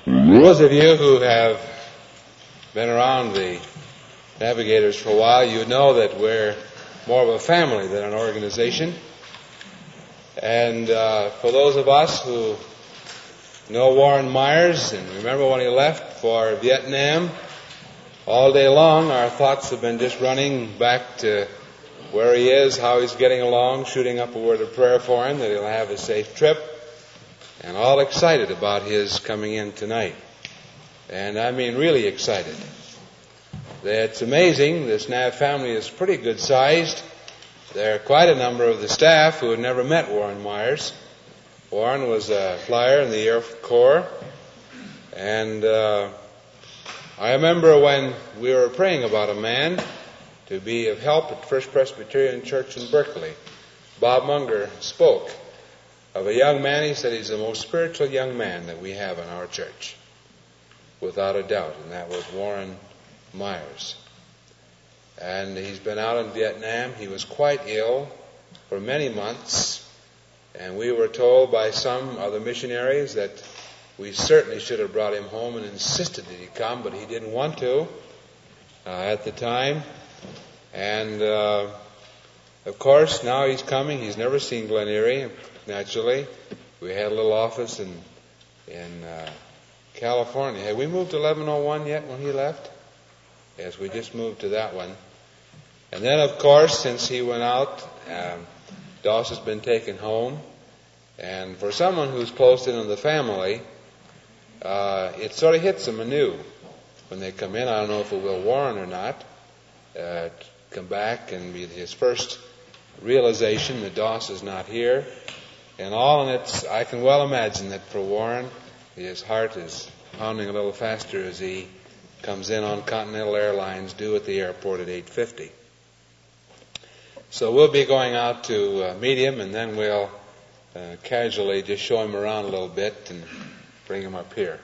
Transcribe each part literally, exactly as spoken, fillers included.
Those of you who have been around the Navigators for a while, you know that we're more of a family than an organization. And uh, for those of us who know Warren Myers and remember when he left for Vietnam, all day long our thoughts have been just running back to where he is, how he's getting along, shooting up a word of prayer for him, that he'll have a safe trip, and all excited about his coming in tonight. And I mean really excited. It's amazing. This Nav family is pretty good sized. There are quite a number of the staff who had never met Warren Myers. Warren was a flyer in the Air Corps, and uh, I remember when we were praying about a man to be of help at First Presbyterian Church in Berkeley. Bob Munger spoke of a young man. He said he's the most spiritual young man that we have in our church, without a doubt, and that was Warren Myers. And he's been out in Vietnam. He was quite ill for many months, and we were told by some other missionaries that we certainly should have brought him home and insisted that he come, but he didn't want to uh, at the time. And uh, of course, now he's coming. He's never seen Glen Erie, naturally. We had a little office in in uh, California. Had we moved to eleven oh one yet when he left? Yes, we just moved to that one. And then, of course, since he went out, um, Doss has been taken home. And for someone who's close in on the family, uh, it sort of hits them anew when they come in. I don't know if it will Warren or not. Uh, come back and be his first realization that Doss is not here. And all, and it's, I can well imagine that for Warren, his heart is pounding a little faster as he comes in on Continental Airlines, due at the airport at eight fifty. So we'll be going out to uh, meet him, and then we'll uh, casually just show him around a little bit and bring him up here.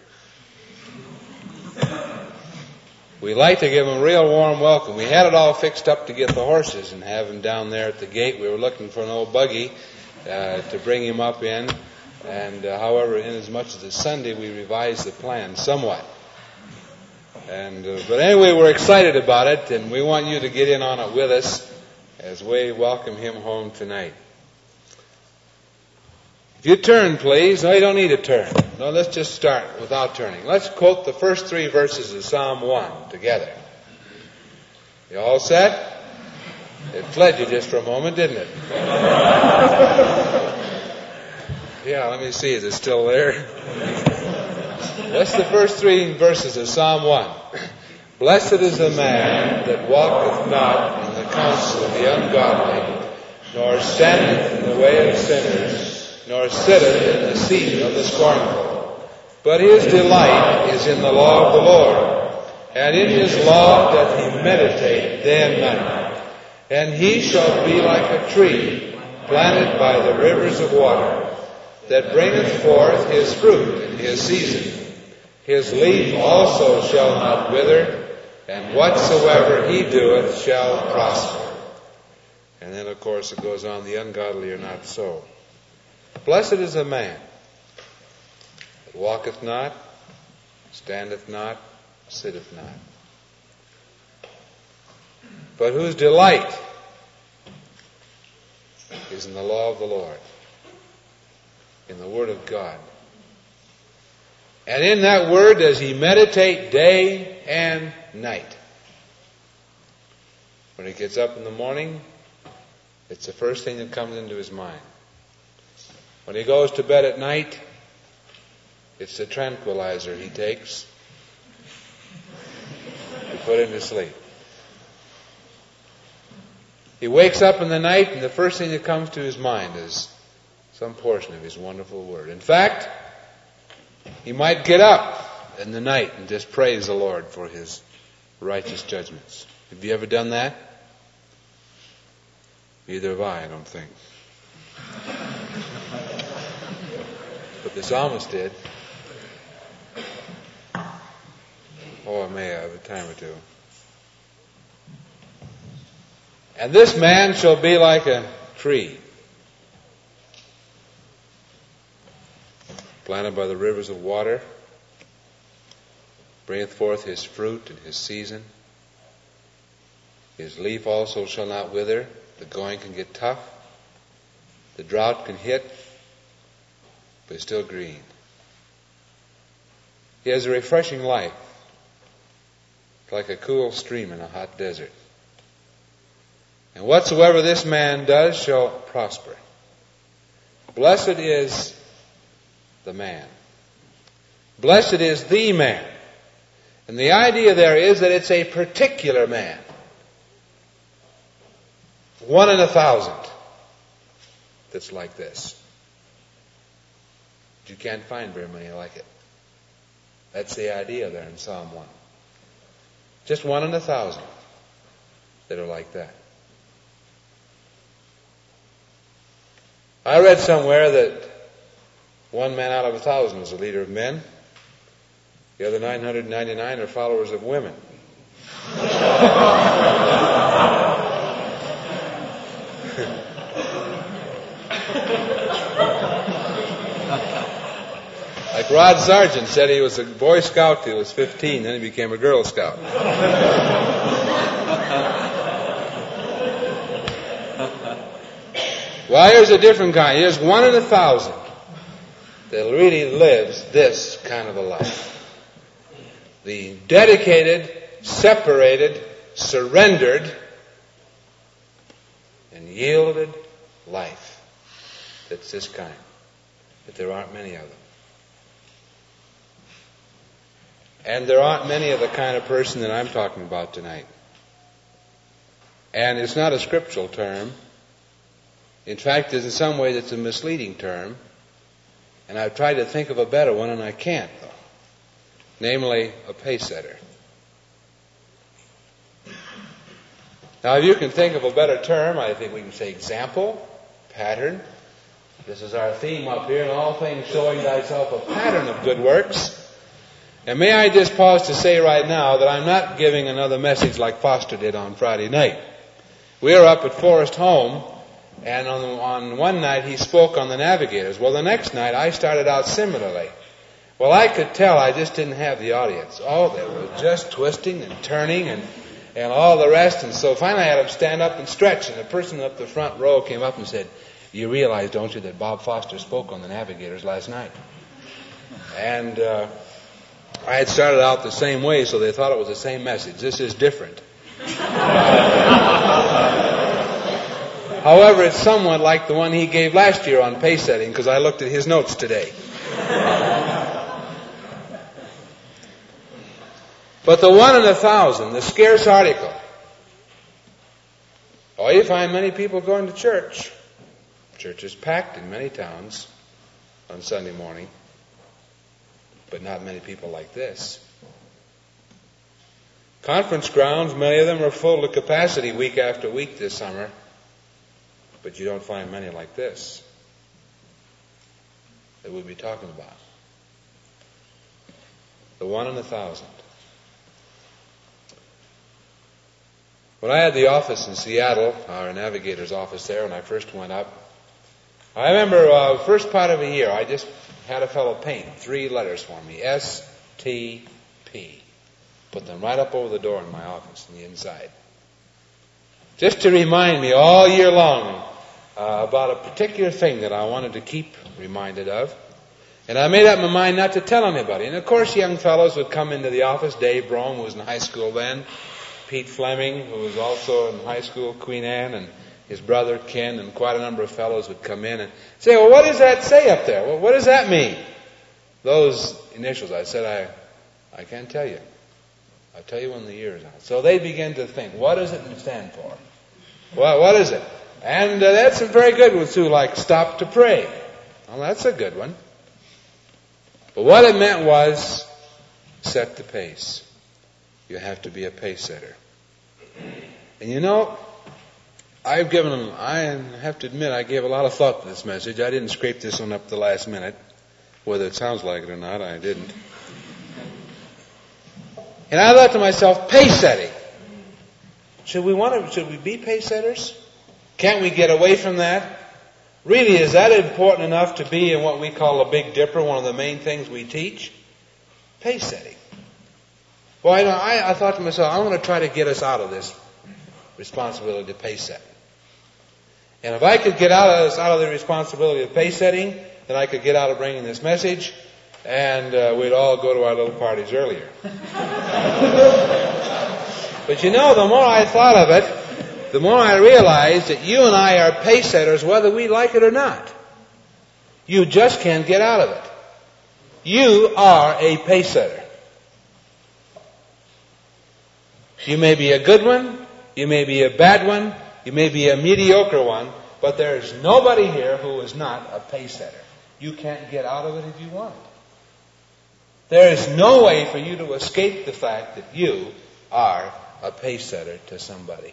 We like to give him a real warm welcome. We had it all fixed up to get the horses and have him down there at the gate. We were looking for an old buggy uh, to bring him up in. And uh, however, in as much as it's Sunday, we revised the plan somewhat. And uh, but anyway, we're excited about it, and we want you to get in on it with us as we welcome him home tonight. If you turn, please. No, you don't need to turn. No, let's just start without turning. Let's quote the first three verses of Psalm one together. You all set? It fled you just for a moment, didn't it? Yeah, let me see. Is it still there? That's the first three verses of Psalm one. Blessed is the man that walketh not in the counsel of the ungodly, nor standeth in the way of sinners, nor sitteth in the seat of the scornful. But his delight is in the law of the Lord, and in his law doth he meditate day and night. And he shall be like a tree planted by the rivers of water, that bringeth forth his fruit in his season. His leaf also shall not wither, and whatsoever he doeth shall prosper. And then, of course, it goes on, the ungodly are not so. Blessed is the man that walketh not, standeth not, sitteth not, but whose delight is in the law of the Lord, in the Word of God. And in that Word does he meditate day and night. When he gets up in the morning, it's the first thing that comes into his mind. When he goes to bed at night, it's the tranquilizer he takes to put him to sleep. He wakes up in the night, and the first thing that comes to his mind is some portion of his wonderful Word. In fact, he might get up in the night and just praise the Lord for his righteous judgments. Have you ever done that? Neither have I, I don't think. But the psalmist did. Oh, I may have a time or two. And this man shall be like a tree planted by the rivers of water, bringeth forth his fruit in his season. His leaf also shall not wither. The going can get tough. The drought can hit, but it's still green. He has a refreshing life, like a cool stream in a hot desert. And whatsoever this man does shall prosper. Blessed is the man. Blessed is the man. And the idea there is that it's a particular man. One in a thousand that's like this. You can't find very many like it. That's the idea there in Psalm one. Just one in a thousand that are like that. I read somewhere that one man out of a thousand is a leader of men. The other nine hundred ninety-nine are followers of women. Like Rod Sargent said, he was a Boy Scout till he was fifteen, then he became a Girl Scout. Well, here's a different kind. Here's one in a thousand that really lives this kind of a life. The dedicated, separated, surrendered, and yielded life. That's this kind. But there aren't many of them. And there aren't many of the kind of person that I'm talking about tonight. And it's not a scriptural term. In fact, in some ways it's a misleading term. And I've tried to think of a better one, and I can't, though. Namely, a pace-setter. Now, if you can think of a better term, I think we can say example, pattern. This is our theme up here, in all things showing thyself a pattern of good works. And may I just pause to say right now that I'm not giving another message like Foster did on Friday night. We were up at Forest Home, and on, on one night he spoke on the Navigators. Well, the next night I started out similarly. Well, I could tell I just didn't have the audience. Oh, they were just twisting and turning and, and all the rest. And so finally I had them stand up and stretch. And the person up the front row came up and said, "You realize, don't you, that Bob Foster spoke on the Navigators last night?" And uh, I had started out the same way, so they thought it was the same message. This is different. However, it's somewhat like the one he gave last year on pace setting, because I looked at his notes today. But the one in a thousand, the scarce article. Oh, you find many people going to church. Church is packed in many towns on Sunday morning. But not many people like this. Conference grounds, many of them are full to capacity week after week this summer. But you don't find many like this that we'll be talking about. The one in a thousand. When I had the office in Seattle, our Navigator's office there, when I first went up, I remember uh, first part of a year, I just had a fellow paint three letters for me, S T P. Put them right up over the door in my office on the inside. Just to remind me all year long uh, about a particular thing that I wanted to keep reminded of. And I made up my mind not to tell anybody. And of course, young fellows would come into the office. Dave Brome, who was in high school then. Pete Fleming, who was also in high school, Queen Anne, and his brother Ken, and quite a number of fellows would come in and say, "Well, what does that say up there? Well, what does that mean?" Those initials, I said, I, I can't tell you. I'll tell you when the year is out. So they begin to think, what does it stand for? Well, what is it? And uh, that's some very good ones too, like stop to pray. Well, that's a good one. But what it meant was set the pace. You have to be a pace setter. And you know, I've given them, I have to admit, I gave a lot of thought to this message. I didn't scrape this one up the last minute. Whether it sounds like it or not, I didn't. And I thought to myself, pace setting. Should we want to, should we be pace setters? Can't we get away from that? Really, is that important enough to be in what we call a Big Dipper, one of the main things we teach? Pace setting. Well, I, I, I thought to myself, I want to try to get us out of this responsibility to pay set. And if I could get out of this, out of the responsibility of pay setting, then I could get out of bringing this message, and uh, we'd all go to our little parties earlier. But you know, the more I thought of it, the more I realized that you and I are pay setters whether we like it or not. You just can't get out of it. You are a pay setter. You may be a good one, you may be a bad one, you may be a mediocre one, but there is nobody here who is not a pay setter. You can't get out of it if you want. There is no way for you to escape the fact that you are a pay setter to somebody.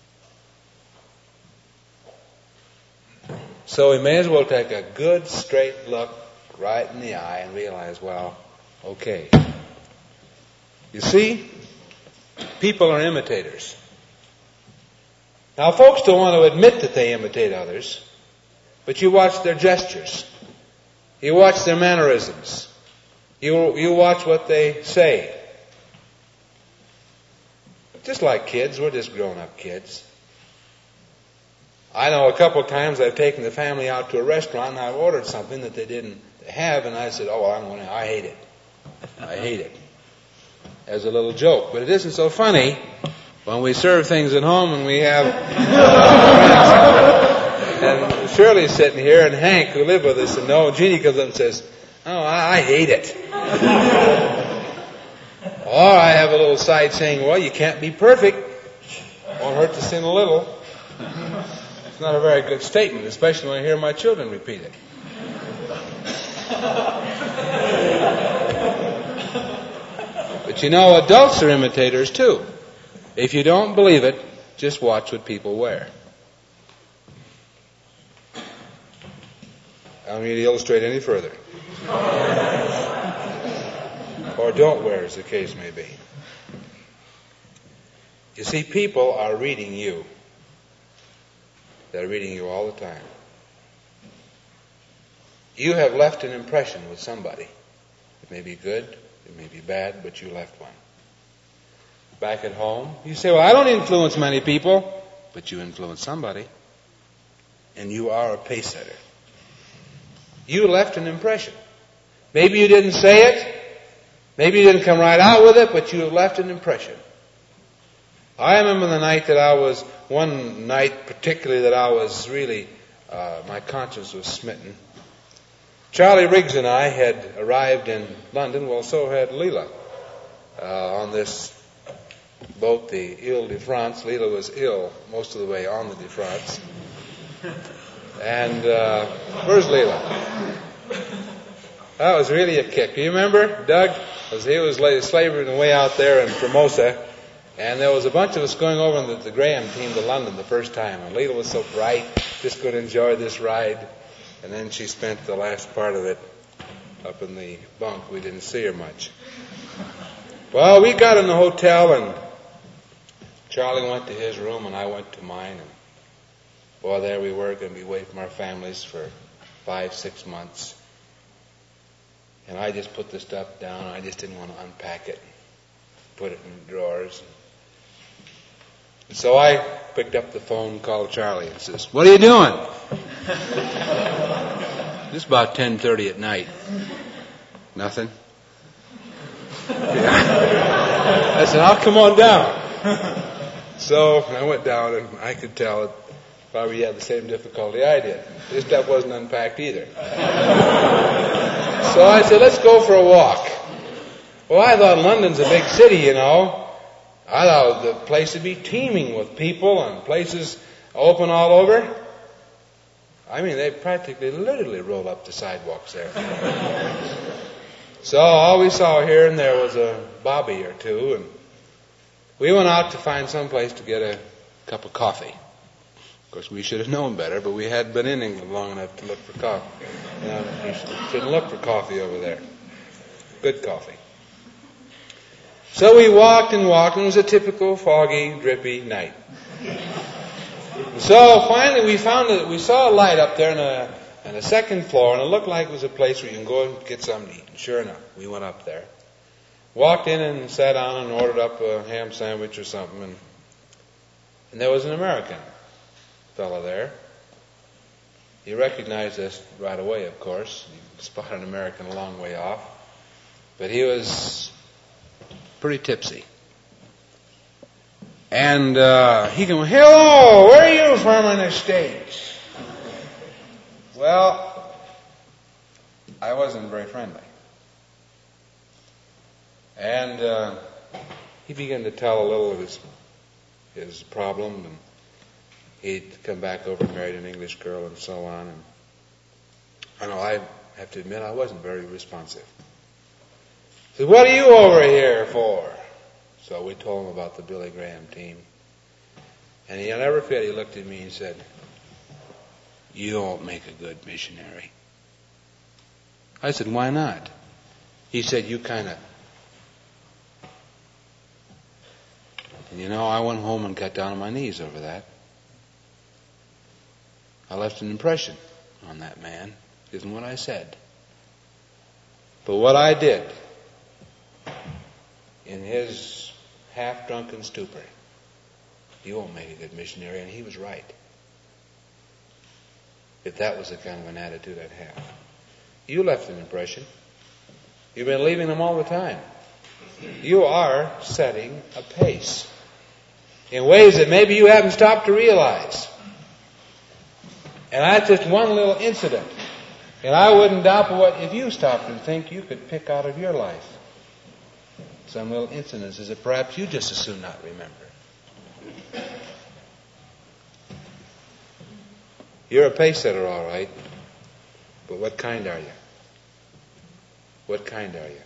So we may as well take a good straight look right in the eye and realize, well, okay. You see, people are imitators. Now, folks don't want to admit that they imitate others, but you watch their gestures. You watch their mannerisms. You, you watch what they say. Just like kids, we're just grown-up kids. I know a couple of times I've taken the family out to a restaurant and I've ordered something that they didn't have, and I said, oh, I'm going to, I hate it. I hate it. As a little joke. But it isn't so funny when we serve things at home and we have and Shirley's sitting here and Hank, who live with us, and no, Jeannie comes up and says, oh, I, I hate it. Or I have a little side saying, well, you can't be perfect. Won't hurt to sin a little. It's not a very good statement, especially when I hear my children repeat it. But you know, adults are imitators too. If you don't believe it, just watch what people wear. I don't need to illustrate any further. Or don't wear, as the case may be. You see, people are reading you. They're reading you all the time. You have left an impression with somebody. It may be good, it may be bad, but you left one. Back at home, you say, well, I don't influence many people, but you influence somebody. And you are a pace setter. You left an impression. Maybe you didn't say it. Maybe you didn't come right out with it, but you have left an impression. I remember the night that I was, one night particularly that I was really, uh, my conscience was smitten. Charlie Riggs and I had arrived in London, well, so had Leela, uh, on this boat, the Ile de France. Leela was ill most of the way on the de France. And, uh, where's Leela? That was really a kick. Do you remember, Doug? As he was slavering away out there in Formosa, and there was a bunch of us going over in the, the Graham team to London the first time, and Leela was so bright, just going to enjoy this ride, and then she spent the last part of it up in the bunk. We didn't see her much. Well, we got in the hotel, and Charlie went to his room, and I went to mine, and boy, there we were, going to be away from our families for five, six months. And I just put the stuff down. I just didn't want to unpack it, put it in the drawers. And so I picked up the phone and called Charlie and says, what are you doing? This is about ten thirty at night. Nothing. Yeah. I said, I'll come on down. So I went down, and I could tell it probably had the same difficulty I did. This stuff wasn't unpacked either. So I said, let's go for a walk. Well, I thought London's a big city, you know. I thought the place would be teeming with people and places open all over. I mean, they practically literally roll up the sidewalks there. So all we saw here and there was a bobby or two, and we went out to find some place to get a cup of coffee. Of course, we should have known better, but we hadn't been in England long enough to look for coffee. You know, you shouldn't look for coffee over there. Good coffee. So we walked and walked, and it was a typical foggy, drippy night. So finally we found that we saw a light up there on a, on a second floor, and it looked like it was a place where you can go and get something to eat. And sure enough, we went up there. walked in and sat down and ordered up a ham sandwich or something, and, and there was an American fellow there. He recognized us right away, of course. You could spot an American a long way off. But he was pretty tipsy. And uh, he came, "Hello, where are you from in the States?" Well, I wasn't very friendly. And uh, he began to tell a little of his his problem, and he'd come back over and married an English girl and so on. And I know I have to admit I wasn't very responsive. He said, "What are you over here for?" So we told him about the Billy Graham team. And he'll never forget, he looked at me and said, "You don't make a good missionary." I said, "Why not?" He said, "You kind of..." And you know, I went home and got down on my knees over that. I left an impression on that man. Isn't what I said. But what I did, in his half-drunken stupor, "You won't make a good missionary," and he was right. If that was the kind of an attitude I'd have. You left an impression. You've been leaving them all the time. You are setting a pace in ways that maybe you haven't stopped to realize. And that's just one little incident. And I wouldn't doubt but what if you stopped and think, you could pick out of your life some little incidences that perhaps you just as soon not remember. You're a pace setter, all right. But what kind are you? What kind are you?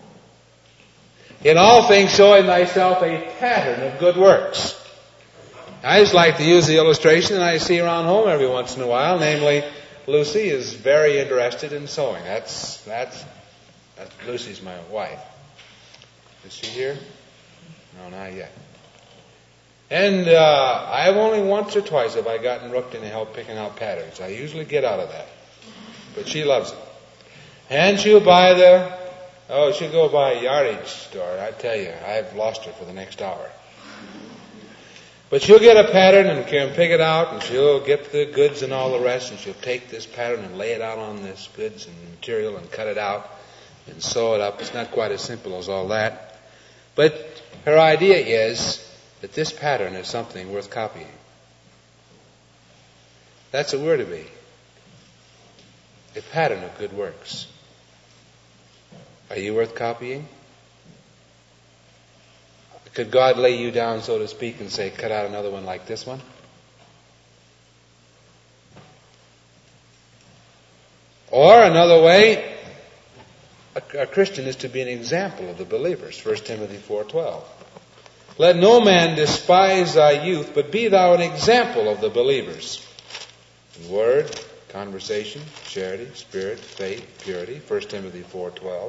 In all things, show in thyself a pattern of good works. I just like to use the illustration that I see around home every once in a while. Namely, Lucy is very interested in sewing. That's that's, that's Lucy's my wife. Is she here? No, not yet. And uh, I've only once or twice have I gotten rooked into help picking out patterns. I usually get out of that. But she loves it. And she'll buy the, oh, she'll go by a yardage store. I tell you, I've lost her for the next hour. But she'll get a pattern and can pick it out, and she'll get the goods and all the rest, and she'll take this pattern and lay it out on this goods and material and cut it out and sew it up. It's not quite as simple as all that. But her idea is that this pattern is something worth copying. That's what we're to be. A pattern of good works. Are you worth copying? Could God lay you down, so to speak, and say, cut out another one like this one? Or another way, a, a Christian is to be an example of the believers. First Timothy four twelve. Let no man despise thy youth, but be thou an example of the believers. In word, conversation, charity, spirit, faith, purity. First Timothy four twelve.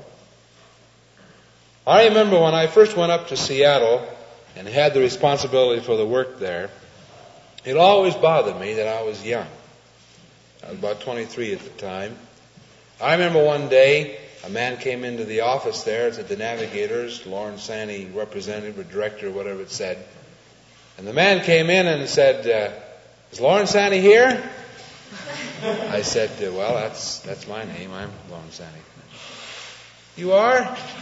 I remember when I first went up to Seattle and had the responsibility for the work there, it always bothered me that I was young. I was about twenty-three at the time. I remember one day a man came into the office there at the Navigators, Lawrence Sanney, representative or director or whatever it said. And the man came in and said, uh, is Lawrence Sanney here? I said, uh, well, that's that's my name. I'm Lawrence Sanney. You are?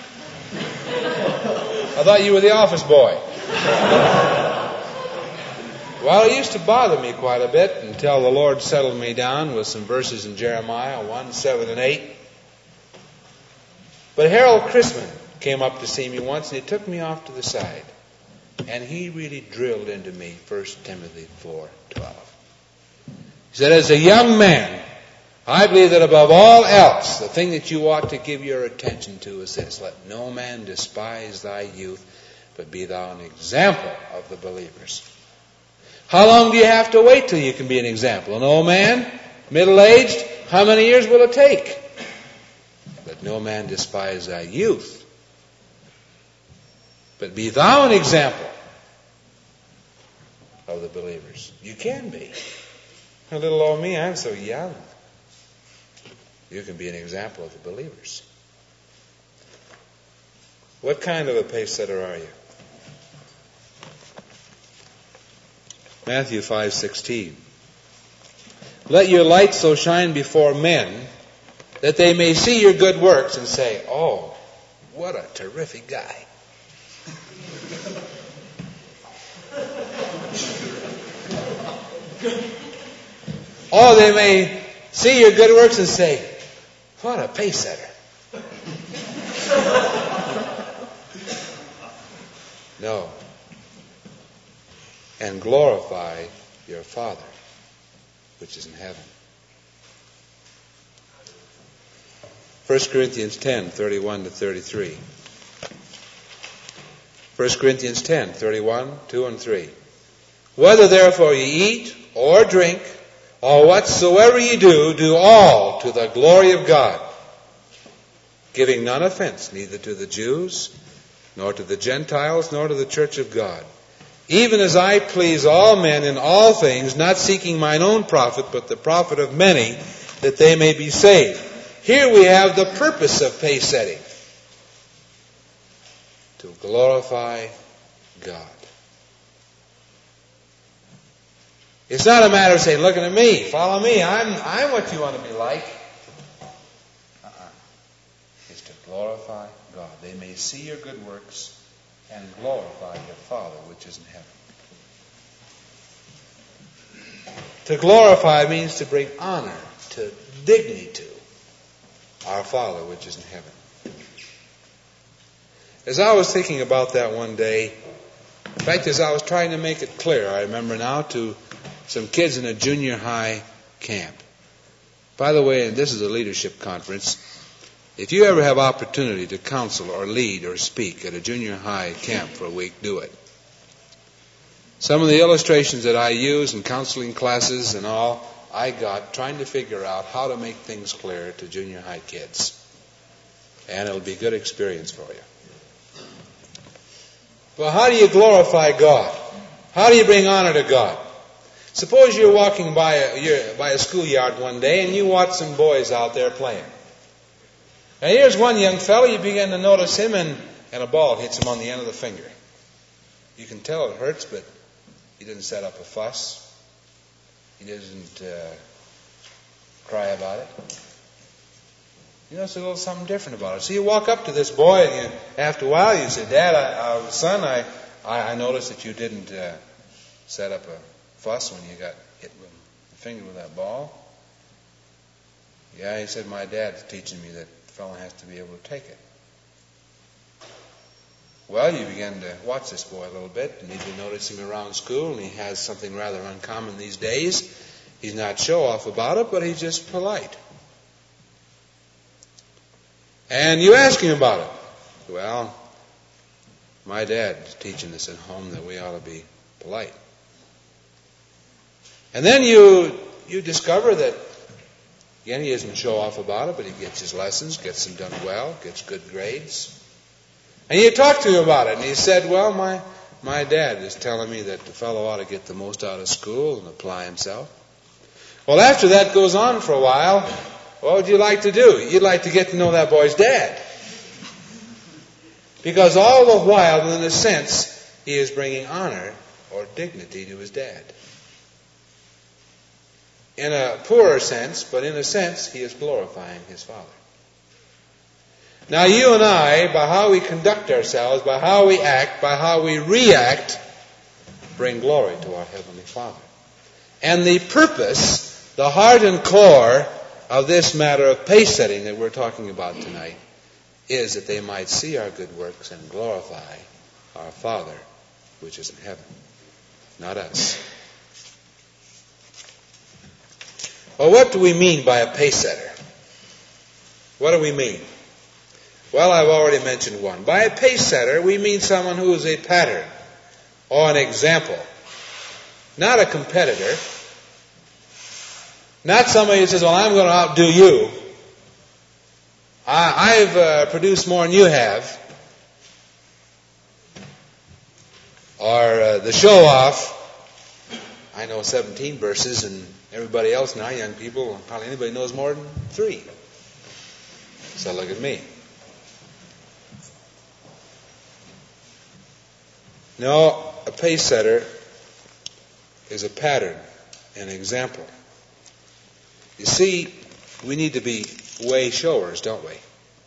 I thought you were the office boy. Well, it used to bother me quite a bit until the Lord settled me down with some verses in Jeremiah one, seven, and eight. But Harold Chrisman came up to see me once, and he took me off to the side. And he really drilled into me First Timothy four twelve. He said, as a young man, I believe that above all else, the thing that you ought to give your attention to is this: let no man despise thy youth, but be thou an example of the believers. How long do you have to wait till you can be an example? An old man? Middle-aged? How many years will it take? Let no man despise thy youth, but be thou an example of the believers. You can be. A little old me, I'm so young. You can be an example of the believers. What kind of a pace setter are you? Matthew five sixteen. Let your light so shine before men that they may see your good works and say, oh, what a terrific guy. Or they may see your good works and say, what a pace setter. No. And glorify your Father, which is in heaven. First Corinthians ten, thirty-one to thirty-three. First Corinthians ten, thirty-one, two and three. Whether therefore ye eat or drink, or whatsoever ye do, do all to the glory of God, giving none offense, neither to the Jews, nor to the Gentiles, nor to the church of God. Even as I please all men in all things, not seeking mine own profit, but the profit of many, that they may be saved. Here we have the purpose of pace setting. To glorify God. It's not a matter of saying, look at me, follow me, I'm, I'm what you want to be like. Uh-uh. It's to glorify God. They may see your good works and glorify your Father which is in heaven. To glorify means to bring honor, to dignity to our Father which is in heaven. As I was thinking about that one day, in fact, as I was trying to make it clear, I remember now, to some kids in a junior high camp. By the way, and this is a leadership conference, if you ever have opportunity to counsel or lead or speak at a junior high camp for a week, do it. Some of the illustrations that I use in counseling classes and all, I got trying to figure out how to make things clear to junior high kids. And it'll be a good experience for you. Well, how do you glorify God? How do you bring honor to God? Suppose you're walking by a, you're by a schoolyard one day and you watch some boys out there playing. Now here's one young fellow, you begin to notice him, and, and a ball hits him on the end of the finger. You can tell it hurts, but he didn't set up a fuss. He doesn't uh, cry about it. You know, it's a little something different about it. So you walk up to this boy, and you, after a while you say, Dad, I, uh, son, I, I, I noticed that you didn't uh, set up a fuss when you got hit with the finger with that ball. Yeah, he said, my dad's teaching me that the fellow has to be able to take it. Well, you begin to watch this boy a little bit, and you notice him around school, and he has something rather uncommon these days. He's not show-off about it, but he's just polite. And you ask him about it. Well, my dad's teaching us at home that we ought to be polite. And then you you discover that, again, he doesn't show off about it, but he gets his lessons, gets them done well, gets good grades. And you talk to him about it, and he said, well, my, my dad is telling me that the fellow ought to get the most out of school and apply himself. Well, after that goes on for a while, what would you like to do? You'd like to get to know that boy's dad. Because all the while, in a sense, he is bringing honor or dignity to his dad. In a poorer sense, but in a sense, he is glorifying his Father. Now you and I, by how we conduct ourselves, by how we act, by how we react, bring glory to our Heavenly Father. And the purpose, the heart and core of this matter of pace setting that we're talking about tonight is that they might see our good works and glorify our Father which is in heaven, not us. Well, what do we mean by a pace setter? What do we mean? Well, I've already mentioned one. By a pace setter, we mean someone who is a pattern or an example, not a competitor. Not somebody who says, well, I'm going to outdo you. I, I've uh, produced more than you have. Or uh, the show-off. I know seventeen verses, and everybody else now, young people, hardly anybody knows more than three. So look at me. No, a pace setter is a pattern, an example. You see, we need to be way showers, don't we?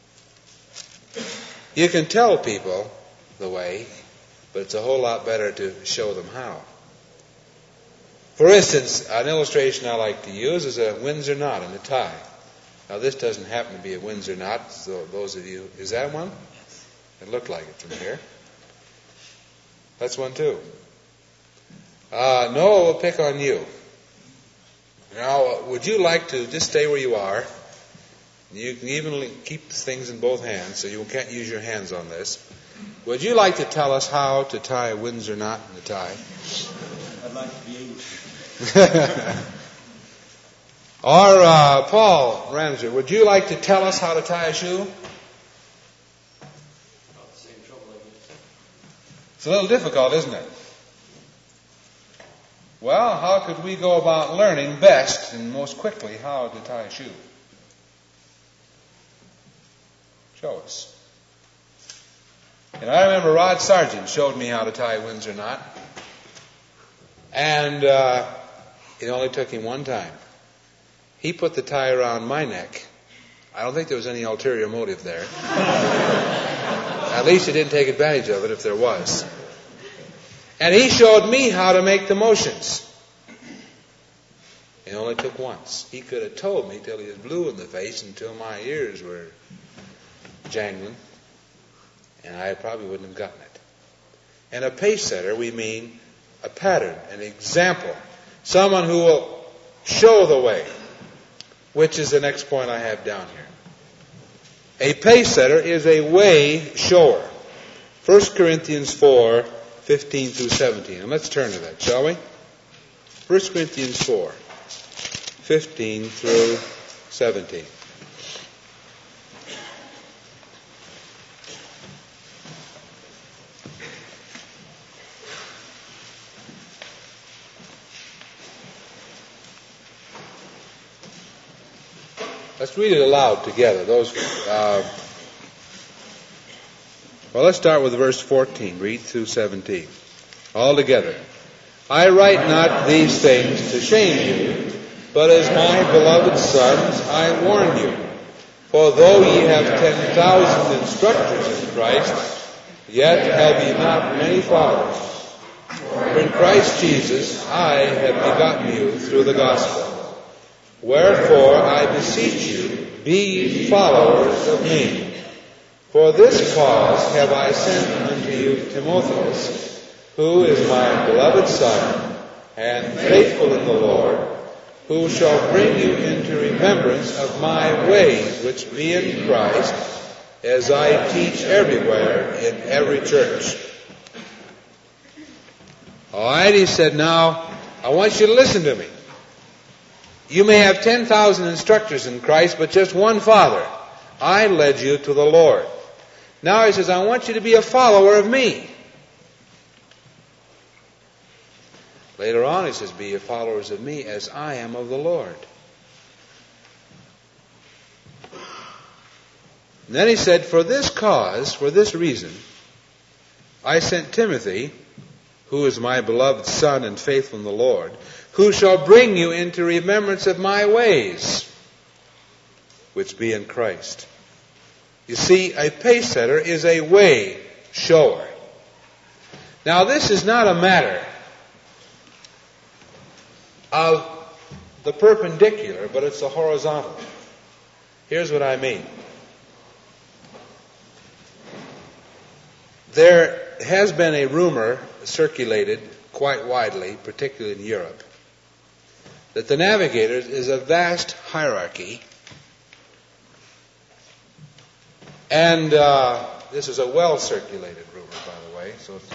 You can tell people the way, but it's a whole lot better to show them how. For instance, an illustration I like to use is a Windsor knot in a tie. Now, this doesn't happen to be a Windsor knot, so those of you, is that one? It looked like it from here. That's one too. Uh, Noah will pick on you. Now, would you like to just stay where you are? You can even keep things in both hands, so you can't use your hands on this. Would you like to tell us how to tie a Windsor knot in a tie? I'd like to be able to. Or uh, Paul Ramser, would you like to tell us how to tie a shoe? Not the same trouble, I guess. It's a little difficult, isn't it? Well, how could we go about learning best and most quickly how to tie a shoe? Show us. And I remember Rod Sargent showed me how to tie a Windsor knot. And uh, it only took him one time. He put the tie around my neck. I don't think there was any ulterior motive there. At least he didn't take advantage of it if there was. And he showed me how to make the motions. It only took once. He could have told me till he was blue in the face, until my ears were jangling, and I probably wouldn't have gotten it. And a pace setter, we mean a pattern, an example, someone who will show the way, which is the next point I have down here. A pace setter is a way shower. First Corinthians four, fifteen through seventeen. And let's turn to that, shall we? First Corinthians four, fifteen through seventeen. Let's read it aloud together. Those. Uh, well, let's start with verse fourteen. Read through seventeen. All together. I write not these things to shame you, but as my beloved sons, I warn you. For though ye have ten thousand instructors in Christ, yet have ye not many followers. For in Christ Jesus I have begotten you through the gospel. Wherefore I beseech you, be ye followers of me. For this cause have I sent unto you Timotheus, who is my beloved son, and faithful in the Lord, who shall bring you into remembrance of my ways which be in Christ, as I teach everywhere in every church. All right, he said, now, I want you to listen to me. You may have ten thousand instructors in Christ, but just one Father. I led you to the Lord. Now he says, I want you to be a follower of me. Later on he says, be ye followers of me as I am of the Lord. And then he said, for this cause, for this reason, I sent Timothy, who is my beloved son and faithful in the Lord, who shall bring you into remembrance of my ways, which be in Christ. You see, a pace setter is a way shower. Now, this is not a matter of the perpendicular, but it's the horizontal. Here's what I mean. There has been a rumor circulated quite widely, particularly in Europe, that the Navigators is a vast hierarchy, and uh, this is a well-circulated rumor, by the way, so it's,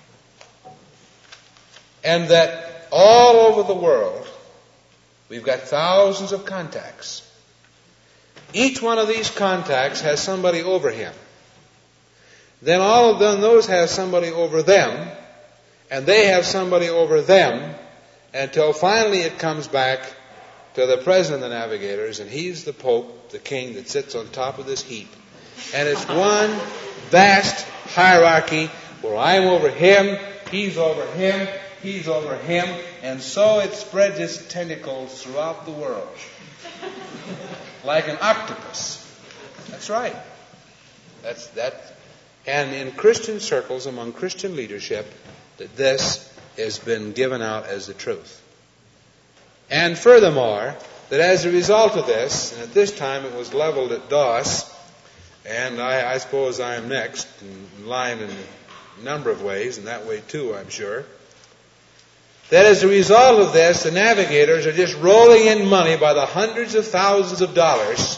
and that all over the world we've got thousands of contacts. Each one of these contacts has somebody over him. Then all of them, those have somebody over them, and they have somebody over them, until finally it comes back to the president of the Navigators, and he's the Pope, the king that sits on top of this heap. And it's one vast hierarchy Well, I'm over him, he's over him, he's over him, and so it spreads its tentacles throughout the world. Like an octopus. That's right. That's that. And in Christian circles, among Christian leadership, that this has been given out as the truth. And furthermore, that as a result of this, and at this time it was leveled at Doss, and I, I suppose I am next in line in a number of ways, and that way too, I'm sure, that as a result of this, the navigators are just rolling in money by the hundreds of thousands of dollars.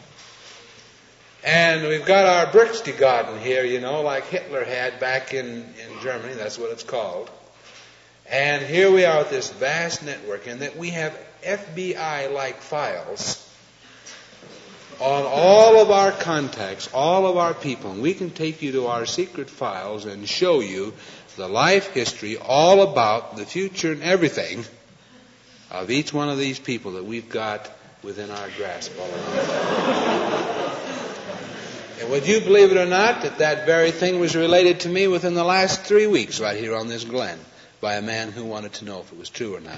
And we've got our Berchtesgaden here, you know, like Hitler had back in, in Germany. That's what it's called. And here we are with this vast network, and that we have F B I-like files on all of our contacts, all of our people. And we can take you to our secret files and show you the life history, all about the future and everything of each one of these people that we've got within our grasp all around. And would you believe it or not that that very thing was related to me within the last three weeks right here on this glen by a man who wanted to know if it was true or not.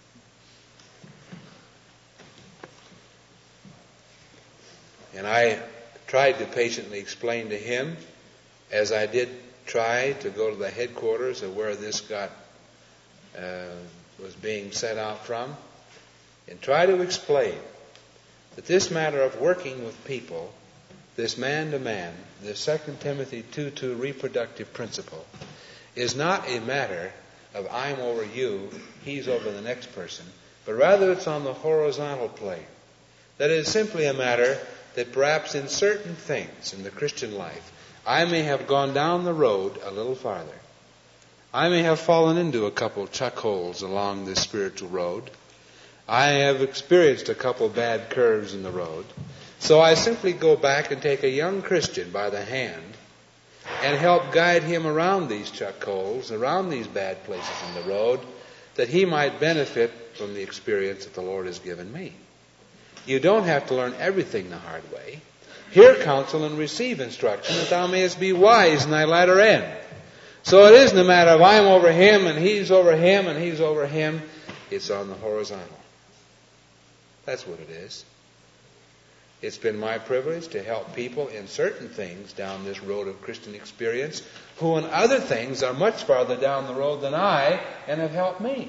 And I tried to patiently explain to him, as I did try to go to the headquarters of where this got uh, was being sent out from, and try to explain that this matter of working with people, this man-to-man, the Second Timothy two two reproductive principle, is not a matter of I'm over you, he's over the next person, but rather it's on the horizontal plane. That is simply a matter that perhaps in certain things in the Christian life, I may have gone down the road a little farther. I may have fallen into a couple chuck holes along this spiritual road. I have experienced a couple bad curves in the road. So I simply go back and take a young Christian by the hand and help guide him around these chuck holes, around these bad places in the road, that he might benefit from the experience that the Lord has given me. You don't have to learn everything the hard way. Hear counsel and receive instruction, that thou mayest be wise in thy latter end. So it isn't a matter of I'm over him and he's over him and he's over him. It's on the horizontal. That's what it is. It's been my privilege to help people in certain things down this road of Christian experience who in other things are much farther down the road than I and have helped me.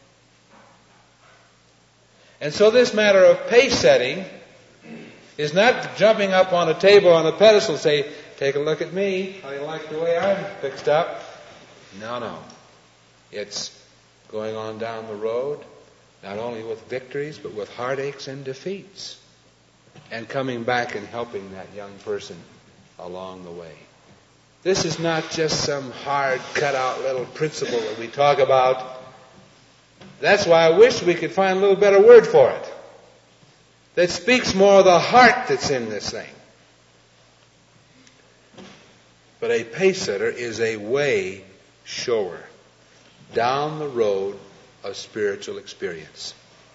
And so this matter of pace setting is not jumping up on a table on a pedestal and say, take a look at me, how you like the way I'm fixed up? No, no. It's going on down the road, not only with victories, but with heartaches and defeats. And coming back and helping that young person along the way. This is not just some hard cut-out little principle that we talk about. That's why I wish we could find a little better word for it. That speaks more of the heart that's in this thing. But a pace setter is a way shower down the road of spiritual experience.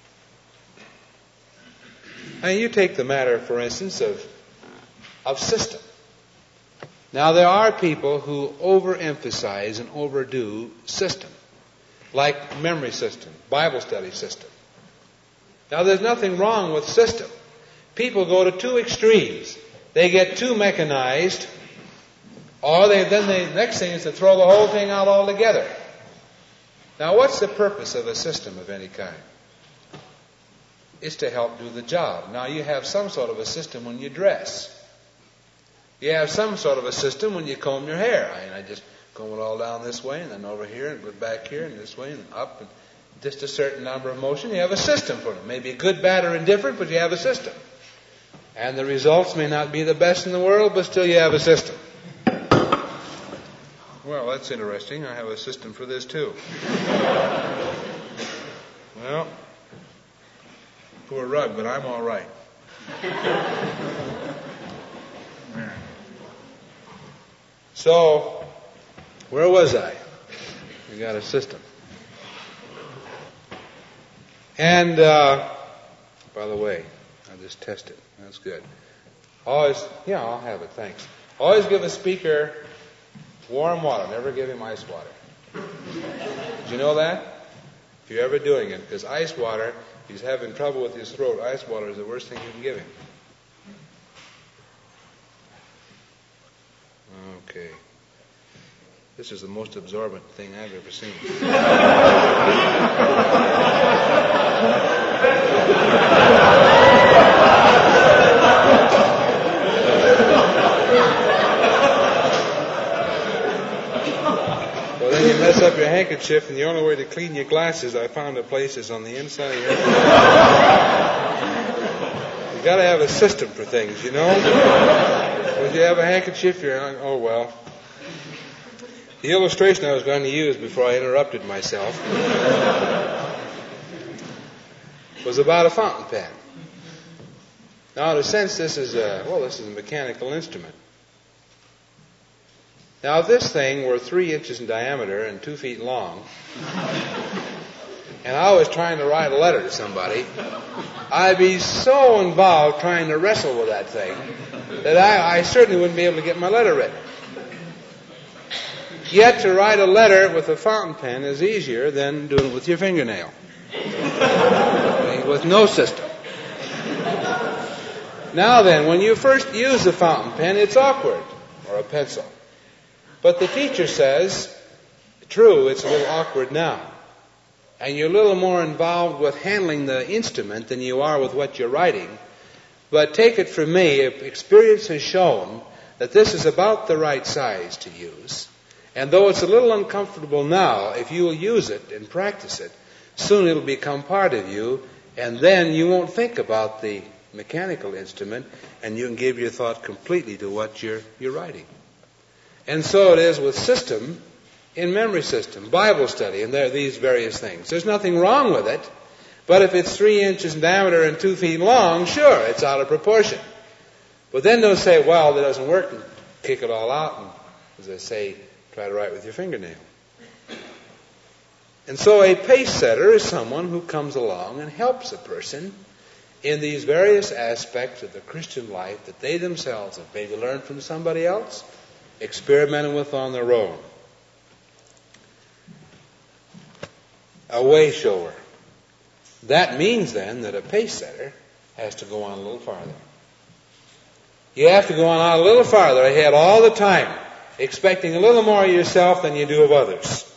And you take the matter, for instance, of, of system. Now, there are people who overemphasize and overdo system, like memory system, Bible study system. Now, there's nothing wrong with system. People go to two extremes. They get too mechanized, or they, then the next thing is to throw the whole thing out altogether. Now, what's the purpose of a system of any kind? It's to help do the job. Now, you have some sort of a system when you dress. You have some sort of a system when you comb your hair. I, mean, I just comb it all down this way and then over here and go back here and this way and up and just a certain number of motion. You have a system for it. Maybe good, bad, or indifferent, but you have a system. And the results may not be the best in the world, but still you have a system. Well, that's interesting. I have a system for this too. Well, poor rug, but I'm all right. So, where was I? We got a system. And, uh, by the way, I'll just test it. That's good. Always, yeah, I'll have it, thanks. Always give a speaker Warm water. Never give him ice water. Did you know that? If you're ever doing it, because ice water, if he's having trouble with his throat, ice water is the worst thing you can give him. Okay. This is the most absorbent thing I've ever seen. Well, then you mess up your handkerchief, and the only way to clean your glasses, I found a place, is on the inside of your handkerchief. You got to have a system for things, you know. When you have a handkerchief, you're like, oh well. The illustration I was going to use before I interrupted myself was about a fountain pen. Now, in a sense, this is a, well, this is a mechanical instrument. Now, if this thing were three inches in diameter and two feet long, and I was trying to write a letter to somebody, I'd be so involved trying to wrestle with that thing that I, I certainly wouldn't be able to get my letter written. Yet to write a letter with a fountain pen is easier than doing it with your fingernail. With no system. Now then, when you first use the fountain pen, it's awkward, or a pencil. But the teacher says, true, it's a little awkward now. And you're a little more involved with handling the instrument than you are with what you're writing. But take it from me, experience has shown that this is about the right size to use. And though it's a little uncomfortable now, if you will use it and practice it, soon it'll become part of you, and then you won't think about the mechanical instrument, and you can give your thought completely to what you're, you're writing. And so it is with system in memory system, Bible study, and there are these various things. There's nothing wrong with it, but if it's three inches in diameter and two feet long, sure, it's out of proportion. But then don't say, well, that doesn't work, and kick it all out, and as I say, try to write with your fingernail. And so a pace setter is someone who comes along and helps a person in these various aspects of the Christian life that they themselves have maybe learned from somebody else, experimented with on their own. A way shower. That means then that a pace setter has to go on a little farther. You have to go on a little farther ahead all the time, expecting a little more of yourself than you do of others.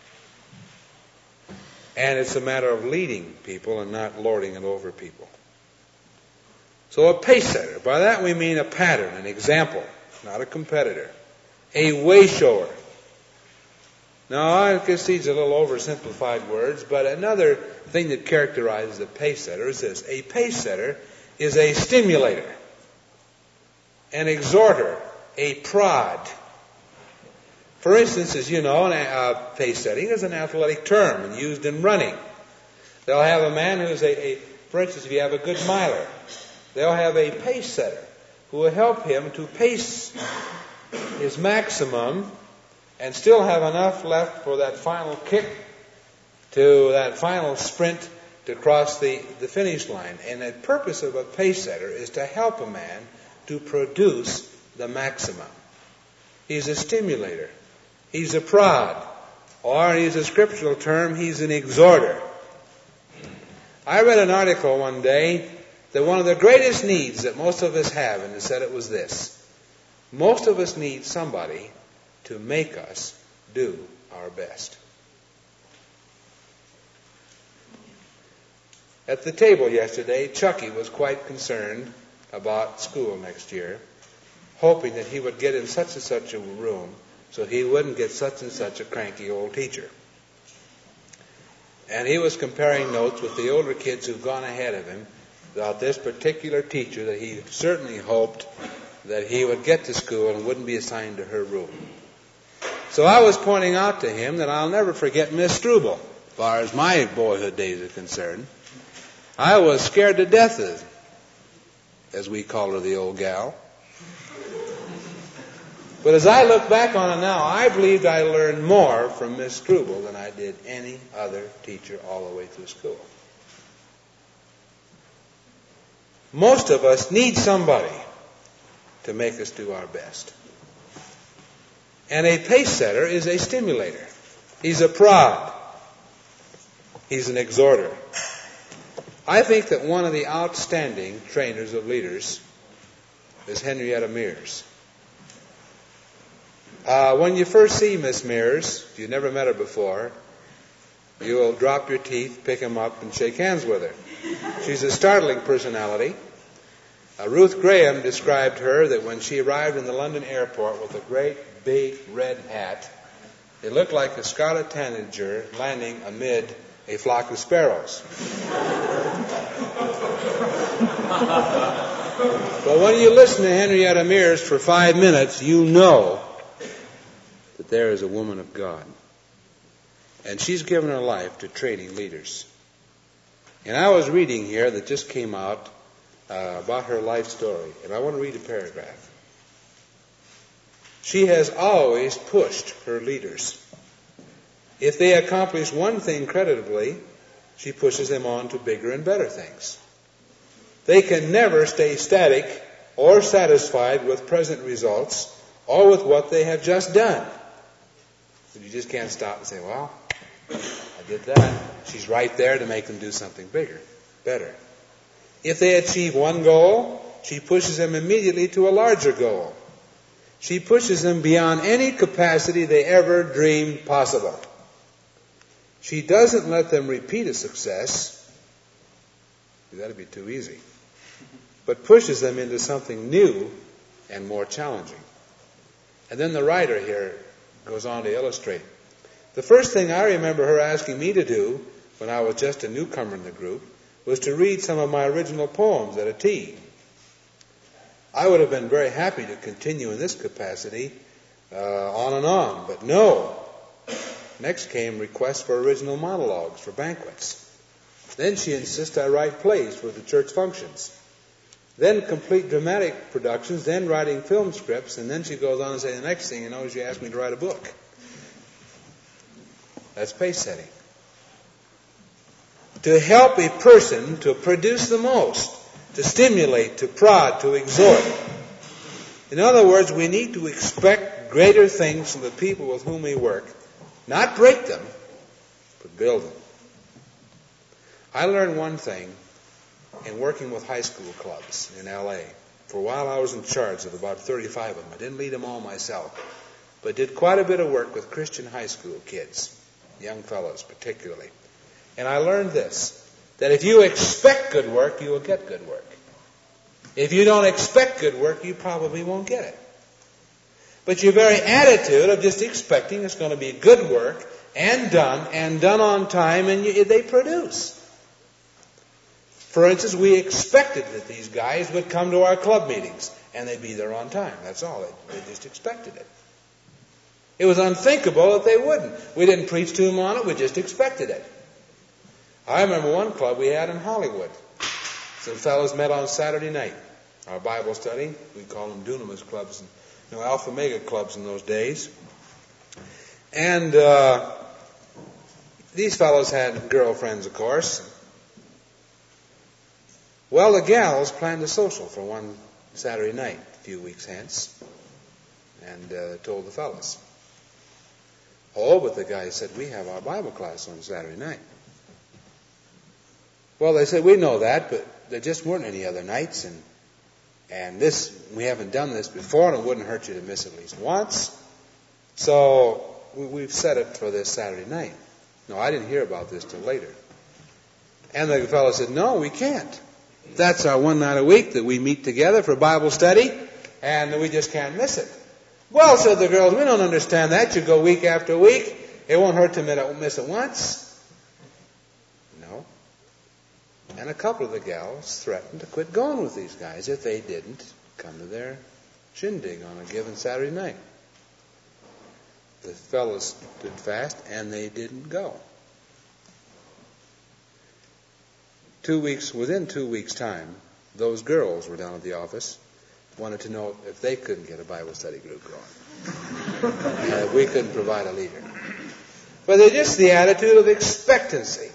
And it's a matter of leading people and not lording it over people. So a pace setter, by that we mean a pattern, an example, not a competitor. A way shower. Now, I guess these are a little oversimplified words, but another thing that characterizes a pace setter is this. A pace setter is a stimulator, an exhorter, a prod. For instance, as you know, a pace setting is an athletic term and used in running. They'll have a man who's a, a, for instance, if you have a good miler, they'll have a pace setter who will help him to pace his maximum and still have enough left for that final kick to that final sprint to cross the, the finish line. And the purpose of a pace setter is to help a man to produce the maximum. He's a stimulator. He's a prod. Or, he's a scriptural term, he's an exhorter. I read an article one day that one of the greatest needs that most of us have, and it said it was this. Most of us need somebody to make us do our best. At the table yesterday, Chucky was quite concerned about school next year, hoping that he would get in such and such a room so he wouldn't get such and such a cranky old teacher. And he was comparing notes with the older kids who've gone ahead of him about this particular teacher that he certainly hoped that he would get to school and wouldn't be assigned to her room. So I was pointing out to him that I'll never forget Miss Struble, as far as my boyhood days are concerned. I was scared to death of, as we call her, the old gal. But as I look back on it now, I believed I learned more from Miss Struble than I did any other teacher all the way through school. Most of us need somebody to make us do our best. And a pace setter is a stimulator. He's a prod. He's an exhorter. I think that one of the outstanding trainers of leaders is Henrietta Mears. Uh, when you first see Miss Mears, if you've never met her before, you will drop your teeth, pick them up, and shake hands with her. She's a startling personality. Uh, Ruth Graham described her that when she arrived in the London airport with a great big red hat, it looked like a scarlet tanager landing amid a flock of sparrows. But when you listen to Henrietta Mears for five minutes, you know that there is a woman of God. And she's given her life to training leaders. And I was reading here that just came out uh, about her life story. And I want to read a paragraph. She has always pushed her leaders. If they accomplish one thing creditably, she pushes them on to bigger and better things. They can never stay static or satisfied with present results or with what they have just done. But you just can't stop and say, well, I did that. She's right there to make them do something bigger, better. If they achieve one goal, she pushes them immediately to a larger goal. She pushes them beyond any capacity they ever dreamed possible. She doesn't let them repeat a success. That'd be too easy. But pushes them into something new and more challenging. And then the writer here goes on to illustrate. The first thing I remember her asking me to do when I was just a newcomer in the group was to read some of my original poems at a tea. I would have been very happy to continue in this capacity uh, on and on, but no. Next came requests for original monologues for banquets. Then she insists I write plays for the church functions. Then complete dramatic productions, then writing film scripts, and then she goes on and says, the next thing you know, she asked me to write a book. That's pace setting. To help a person to produce the most, to stimulate, to prod, to exhort. In other words, we need to expect greater things from the people with whom we work. Not break them, but build them. I learned one thing in working with high school clubs in L A. For a while I was in charge of about thirty-five of them. I didn't lead them all myself, but did quite a bit of work with Christian high school kids, young fellows particularly. And I learned this, that if you expect good work, you will get good work. If you don't expect good work, you probably won't get it. But your very attitude of just expecting it's going to be good work and done, and done on time, and you, they produce. For instance, we expected that these guys would come to our club meetings, and they'd be there on time. That's all. They, they just expected it. It was unthinkable that they wouldn't. We didn't preach to them on it. We just expected it. I remember one club we had in Hollywood. Some fellows met on Saturday night. Our Bible study. We call them dunamis clubs, and, you know, Alpha Mega clubs in those days. And uh, these fellows had girlfriends, of course. Well, the gals planned a social for one Saturday night, a few weeks hence, and uh, told the fellas. Oh, but the guys said, we have our Bible class on Saturday night. Well, they said, we know that, but there just weren't any other nights, and and this, we haven't done this before, and it wouldn't hurt you to miss at least once. So we, we've set it for this Saturday night. No, I didn't hear about this till later. And the fellow said, no, we can't. That's our one night a week that we meet together for Bible study, and we just can't miss it. Well, said the girls, we don't understand that. You go week after week. It won't hurt to miss it once. No. And a couple of the gals threatened to quit going with these guys if they didn't come to their shindig on a given Saturday night. The fellows stood fast, and they didn't go. Two weeks, within two weeks' time, those girls were down at the office, wanted to know if they couldn't get a Bible study group going. And if we couldn't provide a leader. But they're just the attitude of expectancy.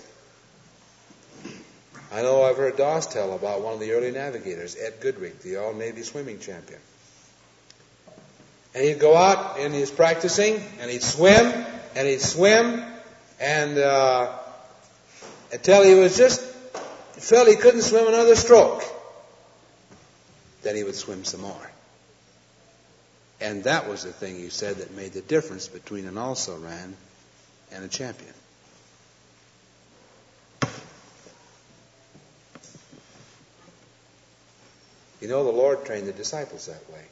I know I've heard Doss tell about one of the early navigators, Ed Goodrich, the All-Navy swimming champion. And he'd go out and he's practicing, and he'd swim, and he'd swim, and uh, until he was just, felt he couldn't swim another stroke. Then he would swim some more. And that was the thing, he said, that made the difference between an also-ran and a champion. You know, the Lord trained the disciples that way.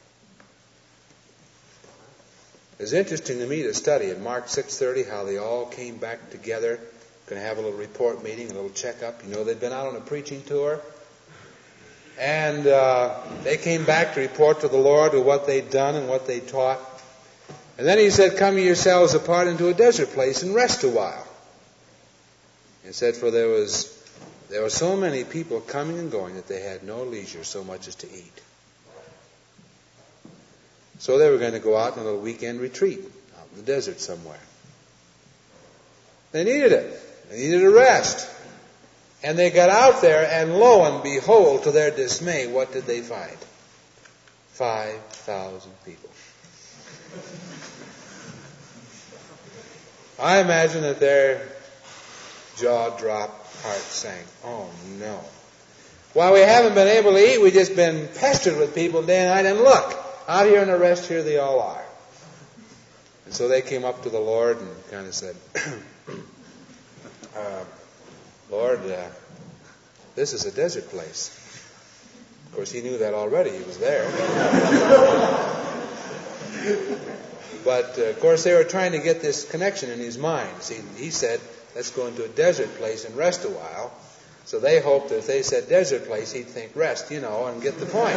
It's interesting to me to study in Mark six thirty how they all came back together, going to have a little report meeting, a little checkup. You know, they'd been out on a preaching tour. And uh, they came back to report to the Lord of what they'd done and what they'd taught. And then he said, come yourselves apart into a desert place and rest a while. He said, for there was there were so many people coming and going that they had no leisure so much as to eat. So they were going to go out on a little weekend retreat out in the desert somewhere. They needed it. They needed a rest. And they got out there, and lo and behold, to their dismay, what did they find? Five thousand people. I imagine that their jaw dropped, heart sank. Oh, no. While we haven't been able to eat, we've just been pestered with people day and night, and look, out here in the rest, here they all are. And so they came up to the Lord and kind of said, uh, Lord, uh, this is a desert place. Of course, he knew that already. He was there. But, uh, of course, they were trying to get this connection in his mind. See, he said, let's go into a desert place and rest a while. So they hoped that if they said desert place, he'd think rest, you know, and get the point.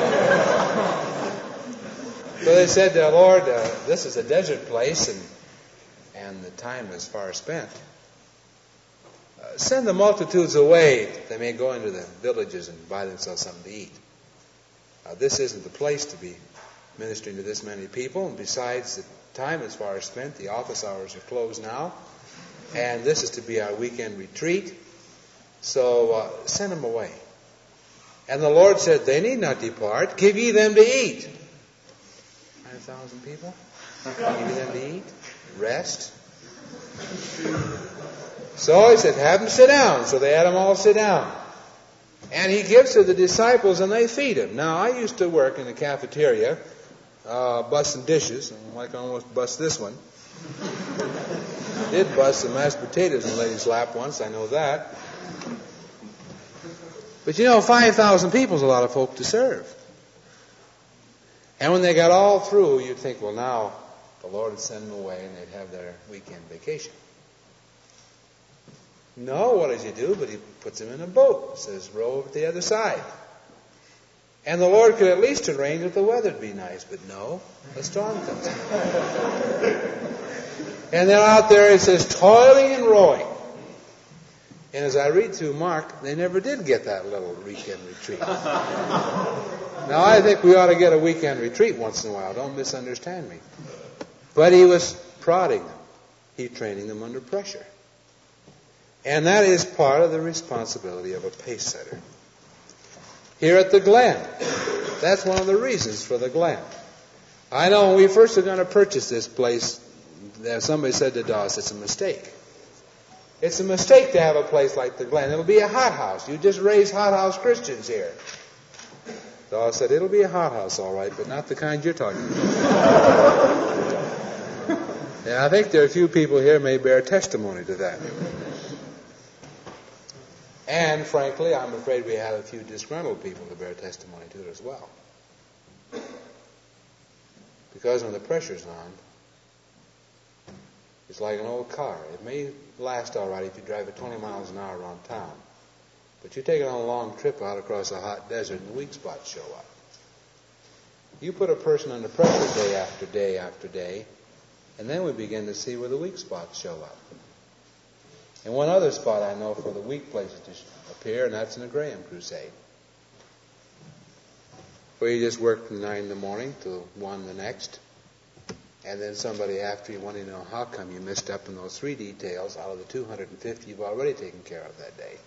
So they said, uh, Lord, uh, this is a desert place, and and the time is far spent. Uh, send the multitudes away that they may go into the villages and buy themselves something to eat. Uh, this isn't the place to be ministering to this many people, and besides, the time is far spent. The office hours are closed now, and this is to be our weekend retreat. So uh, send them away. And the Lord said, they need not depart. Give ye them to eat. Five thousand people. Give ye them to eat. Rest. So he said, have them sit down. So they had them all sit down. And he gives to the disciples, and they feed them. Now, I used to work in the cafeteria, uh, busting dishes. I can almost bust this one. I did bust some mashed potatoes in the lady's lap once, I know that. But you know, five thousand people is a lot of folk to serve. And when they got all through, you'd think, well, now the Lord would send them away and they'd have their weekend vacation. No, what does he do? But he puts them in a boat. Says, row over to the other side. And the Lord could at least arrange that the weather'd be nice. But no, a storm comes. And they're out there, it says, toiling and rowing. And as I read through Mark, they never did get that little weekend retreat. Now, I think we ought to get a weekend retreat once in a while. Don't misunderstand me. But he was prodding them. He's training them under pressure. And that is part of the responsibility of a pace setter. Here at the Glen, that's one of the reasons for the Glen. I know when we first were going to purchase this place, somebody said to Doss, it's a mistake. It's a mistake to have a place like the Glen. It'll be a hothouse. You just raise hothouse Christians here. Doss said, it'll be a hothouse, all right, but not the kind you're talking about. Yeah, I think there are a few people here may bear testimony to that. And, frankly, I'm afraid we have a few disgruntled people to bear testimony to it as well. Because when the pressure's on, it's like an old car. It may last all right if you drive at twenty miles an hour around town. But you take it on a long trip out across a hot desert and the weak spots show up. You put a person under pressure day after day after day, and then we begin to see where the weak spots show up. And one other spot I know for the weak places to appear, and that's in the Graham Crusade. Where you just work from nine in the morning to one the next. And then somebody after you wanting to know how come you missed up in those three details out of the two hundred fifty you've already taken care of that day.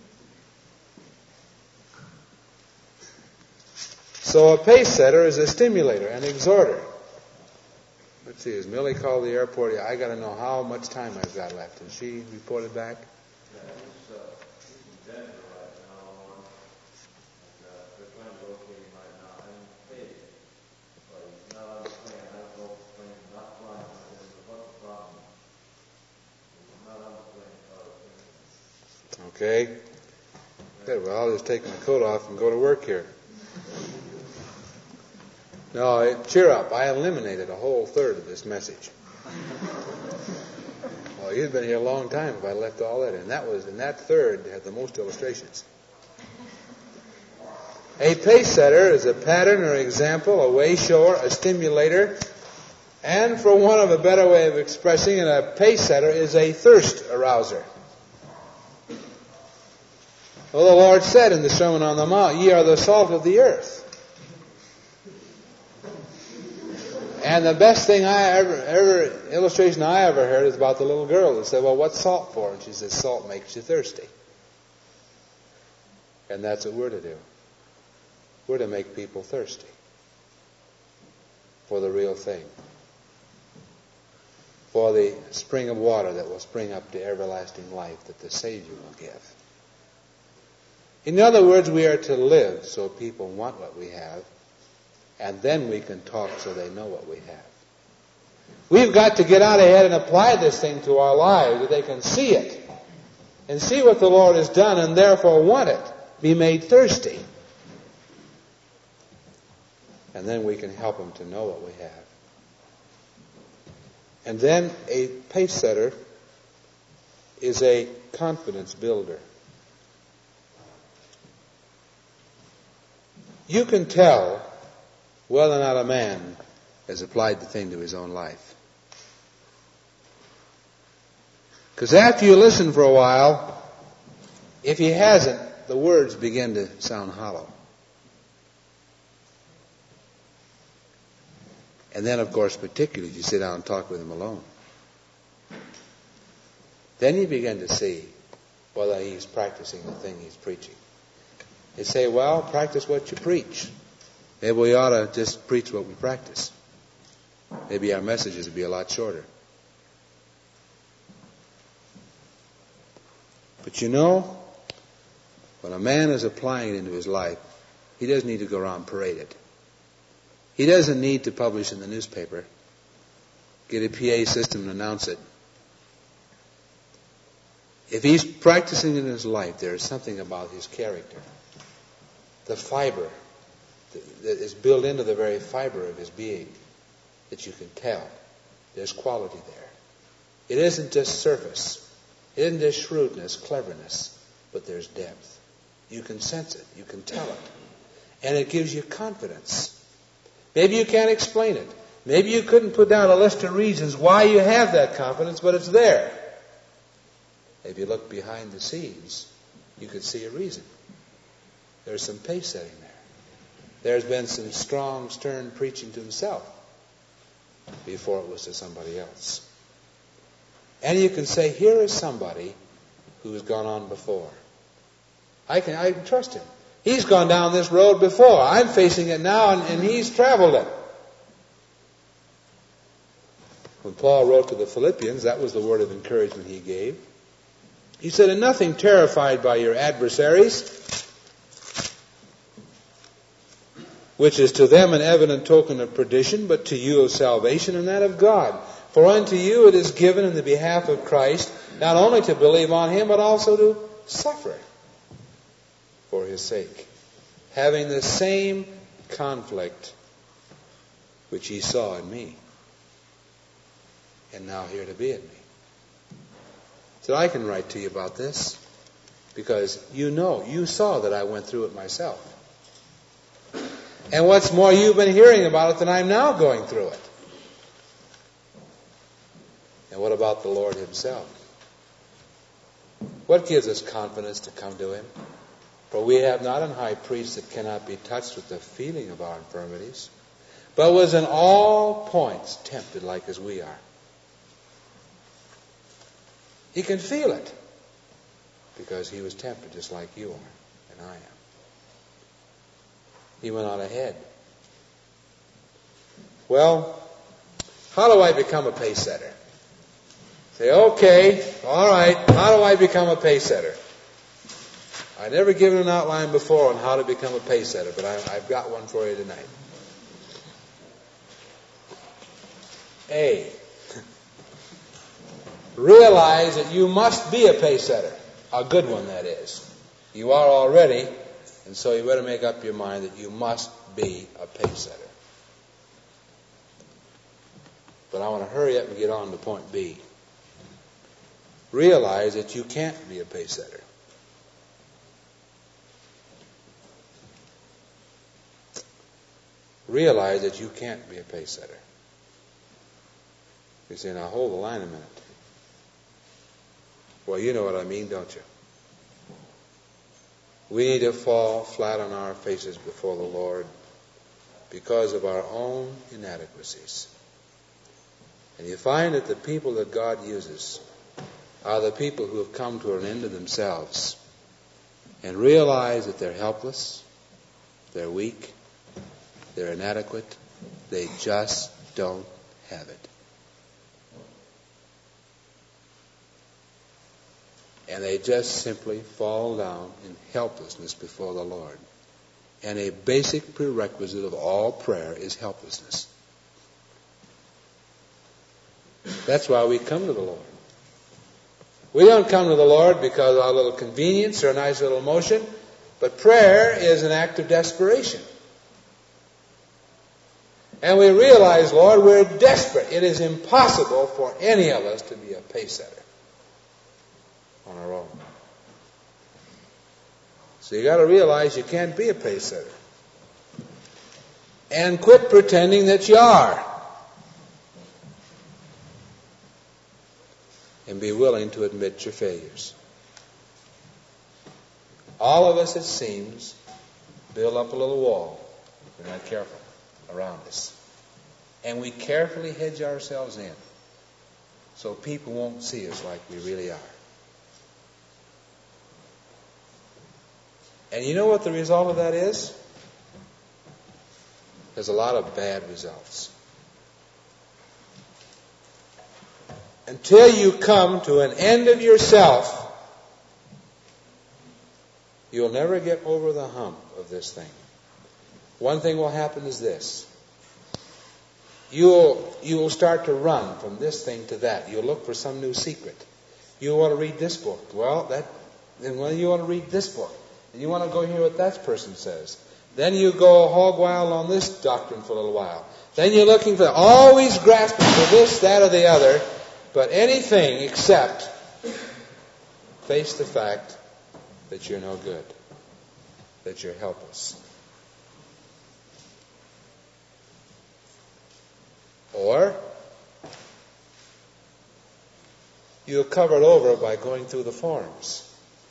So a pace setter is a stimulator, an exhorter. let's see, as Millie called the airport, I got to know how much time I've got left. And she reported back? Yeah, he's, uh, he's in Denver right now, Lord. And uh, they're trying to locate him right now. I haven't paid him. But he's not on the plane. I don't know if the plane is not flying with him, but what's the problem? He's not on the plane. Oh, okay. Good. Well, I'll just take my coat off and go to work here. No, cheer up. I eliminated a whole third of this message. Well, you'd been here a long time if I left all that in. That was, and that third had the most illustrations. A pace setter is a pattern or example, a way shower, a stimulator, and for want of a better way of expressing it, a pace setter is a thirst arouser. Well, the Lord said in the Sermon on the Mount, "Ye are the salt of the earth." And the best thing I ever, ever, illustration I ever heard is about the little girl that said, "Well, what's salt for?" And she said, "Salt makes you thirsty." And that's what we're to do. We're to make people thirsty for the real thing, for the spring of water that will spring up to everlasting life that the Savior will give. In other words, we are to live so people want what we have, and then we can talk so they know what we have. We've got to get out ahead and apply this thing to our lives that they can see it and see what the Lord has done and therefore want it, be made thirsty. And then we can help them to know what we have. And then a pace setter is a confidence builder. You can tell whether or not a man has applied the thing to his own life. Because after you listen for a while, if he hasn't, the words begin to sound hollow. And then, of course, particularly if you sit down and talk with him alone. Then you begin to see whether he's practicing the thing he's preaching. They say, well, practice what you preach. Maybe we ought to just preach what we practice. Maybe our messages would be a lot shorter. But you know, when a man is applying it into his life, he doesn't need to go around and parade it. He doesn't need to publish in the newspaper, get a P A system and announce it. If he's practicing it in his life, there is something about his character. The fiber that is built into the very fiber of his being that you can tell. There's quality there. It isn't just surface. It isn't just shrewdness, cleverness, but there's depth. You can sense it. You can tell it. And it gives you confidence. Maybe you can't explain it. Maybe you couldn't put down a list of reasons why you have that confidence, but it's there. If you look behind the scenes, you could see a reason. There's some pace setting there. There's been some strong, stern preaching to himself before it was to somebody else. And you can say, here is somebody who's gone on before. I can, I can trust him. He's gone down this road before. I'm facing it now, and, and he's traveled it. When Paul wrote to the Philippians, that was the word of encouragement he gave. He said, "In nothing terrified by your adversaries, which is to them an evident token of perdition, but to you of salvation, and that of God. For unto you it is given in the behalf of Christ, not only to believe on him, but also to suffer for his sake, having the same conflict which he saw in me, and now here to be in me." So I can write to you about this, because you know, you saw that I went through it myself. And what's more, you've been hearing about it than I'm now going through it. And what about the Lord himself? What gives us confidence to come to him? For we have not an high priest that cannot be touched with the feeling of our infirmities, but was in all points tempted like as we are. He can feel it because he was tempted just like you are and I am. He went on ahead. Well, How do I become a pace setter? Say, okay, all right, how do I become a pace setter? I've never given an outline before on how to become a pace setter, but I, I've got one for you tonight. A. Realize that you must be a pace setter. A good one, that is. You are already, and so you better make up your mind that you must be a pace setter. But I want to hurry up and get on to point B. Realize that you can't be a pace setter. Realize that you can't be a pace setter. You say, now hold the line a minute. Well, you know what I mean, don't you? We need to fall flat on our faces before the Lord because of our own inadequacies. And you find that the people that God uses are the people who have come to an end of themselves and realize that they're helpless, they're weak, they're inadequate, they just don't have it. And they just simply fall down in helplessness before the Lord. And a basic prerequisite of all prayer is helplessness. That's why we come to the Lord. We don't come to the Lord because of a little convenience or a nice little emotion, but prayer is an act of desperation. And we realize, Lord, we're desperate. It is impossible for any of us to be a pace setter on our own. So you got to realize you can't be a pace setter. And quit pretending that you are. And be willing to admit your failures. All of us, it seems, build up a little wall, if we're not careful, around us. And we carefully hedge ourselves in so people won't see us like we really are. And you know what the result of that is? There's a lot of bad results. Until you come to an end of yourself, you'll never get over the hump of this thing. One thing will happen is this. You'll, you will start to run from this thing to that. You'll look for some new secret. You want to read this book. Well, that, then well, you want to read this book. And you want to go hear what that person says. Then you go hog wild on this doctrine for a little while. Then you're looking for, always grasping for this, that, or the other, but anything except face the fact that you're no good, that you're helpless. Or you'll cover it over by going through the forms.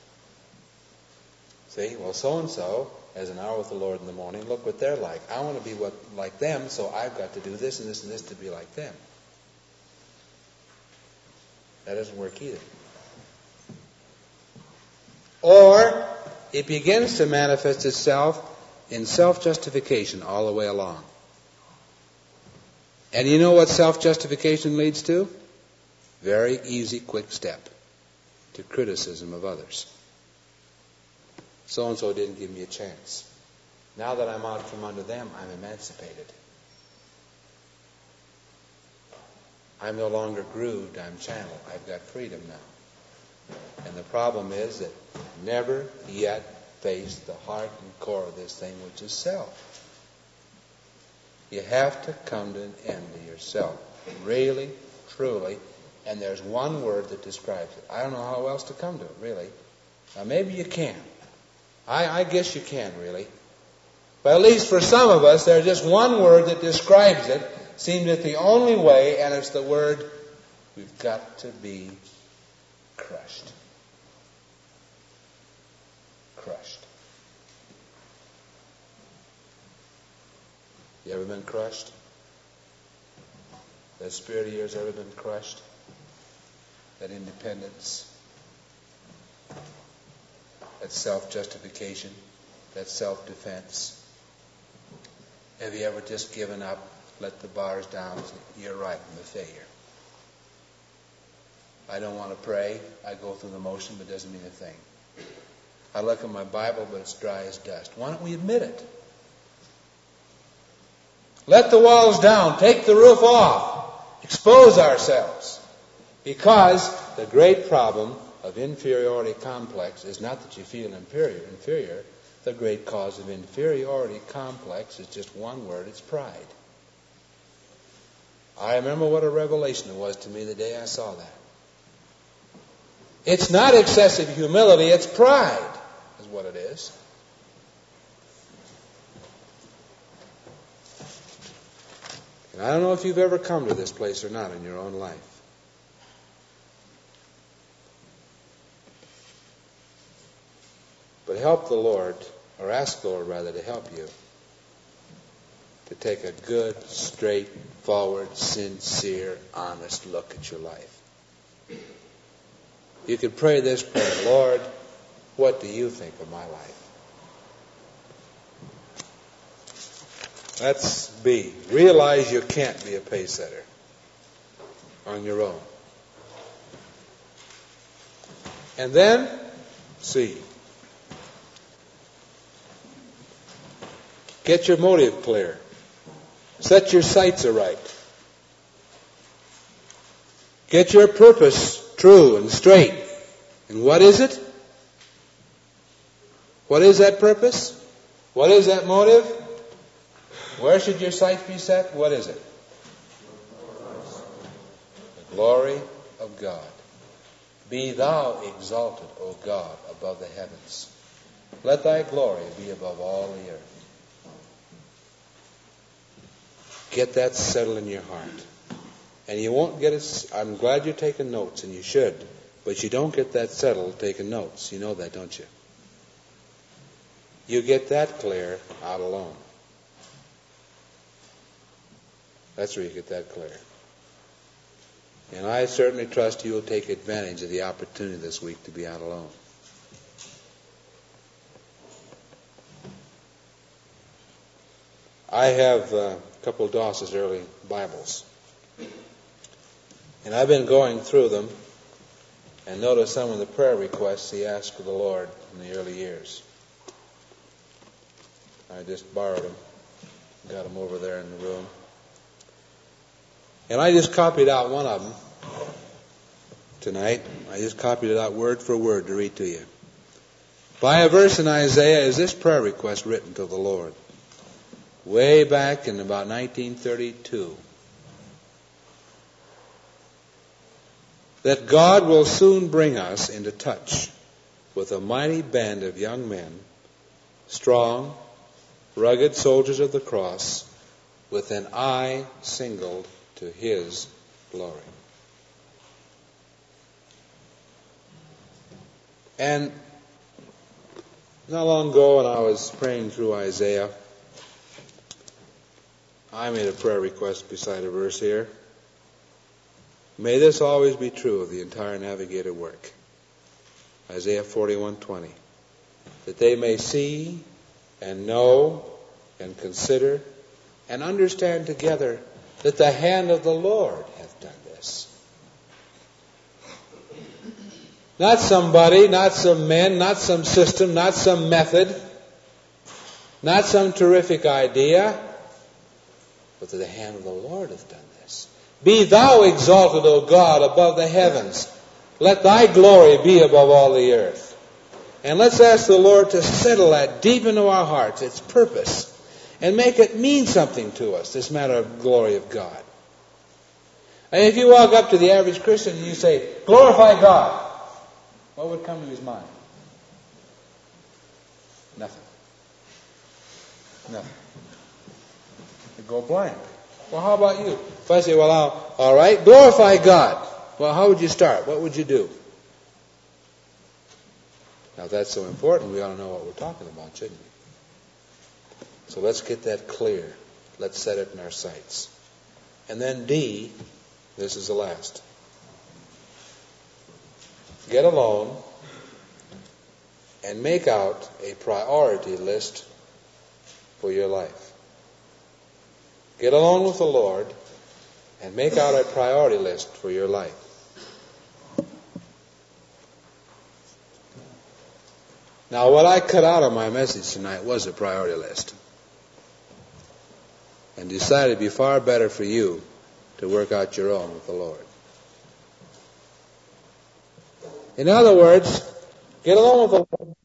See, well, so-and-so has an hour with the Lord in the morning. Look what they're like. I want to be what like them, so I've got to do this and this and this to be like them. That doesn't work either. Or it begins to manifest itself in self-justification all the way along. And you know what self-justification leads to? Very easy, quick step to criticism of others. So-and-so didn't give me a chance. Now that I'm out from under them, I'm emancipated. I'm no longer grooved, I'm channeled. I've got freedom now. And the problem is that never yet faced the heart and core of this thing, which is self. You have to come to an end to yourself. Really, truly. And there's one word that describes it. I don't know how else to come to it, really. Now, maybe you can. I, I guess you can, really. But at least for some of us, there's just one word that describes it. Seems it's the only way, and it's the word, we've got to be crushed. Crushed. You ever been crushed? That spirit of yours ever been crushed? That independence? That self-justification? That self-defense? Have you ever just given up, let the bars down. You're right, I'm a failure. I don't want to pray. I go through the motion, but it doesn't mean a thing. I look at my Bible, but it's dry as dust. Why don't we admit it? Let the walls down. Take the roof off. Expose ourselves. Because the great problem of inferiority complex is not that you feel inferior. Inferior. The great cause of inferiority complex is just one word. It's pride. I remember what a revelation it was to me the day I saw that. It's not excessive humility, it's pride is what it is. And I don't know if you've ever come to this place or not in your own life. But help the Lord, or ask the Lord rather, to help you to take a good, straightforward, sincere, honest look at your life. You could pray this prayer: Lord, what do you think of my life? That's B. Realize you can't be a pace setter on your own. And then C. Get your motive clear. Set your sights aright. Get your purpose true and straight. And what is it? What is that purpose? What is that motive? Where should your sights be set? What is it? The glory of God. Be thou exalted, O God, above the heavens. Let thy glory be above all the earth. Get that settled in your heart. And you won't get it. I'm glad you're taking notes, and you should. But you don't get that settled taking notes. You know that, don't you? You get that clear out alone. That's where you get that clear. And I certainly trust you will take advantage of the opportunity this week to be out alone. I have a couple of Doss's early Bibles. And I've been going through them and noticed some of the prayer requests he asked of the Lord in the early years. I just borrowed them, got them over there in the room. And I just copied out one of them tonight. I just copied it out word for word to read to you. By a verse in Isaiah is this prayer request written to the Lord. Way back in about nineteen thirty-two. That God will soon bring us into touch with a mighty band of young men, strong, rugged soldiers of the cross, with an eye singled to His glory. And not long ago when I was praying through Isaiah, I made a prayer request beside a verse here. May this always be true of the entire Navigator work. Isaiah forty-one twenty. That they may see and know and consider and understand together that the hand of the Lord hath done this. Not somebody, not some men, not some system, not some method, not some terrific idea, but that the hand of the Lord hath done this. Be thou exalted, O God, above the heavens. Let thy glory be above all the earth. And let's ask the Lord to settle that deep into our hearts, its purpose, and make it mean something to us, this matter of glory of God. And if you walk up to the average Christian and you say, glorify God, what would come to his mind? Nothing. Nothing. You go blank. Well, how about you? If I say, well, I'll, all right, glorify God. Well, how would you start? What would you do? Now, if that's so important, we ought to know what we're talking about, shouldn't we? So let's get that clear. Let's set it in our sights. And then D, this is the last. Get alone and make out a priority list for your life. get alone with the Lord and make out a priority list for your life. Now, what I cut out of my message tonight was a priority list, and decided it'd be far better for you to work out your own with the Lord. In other words, get along with the Lord.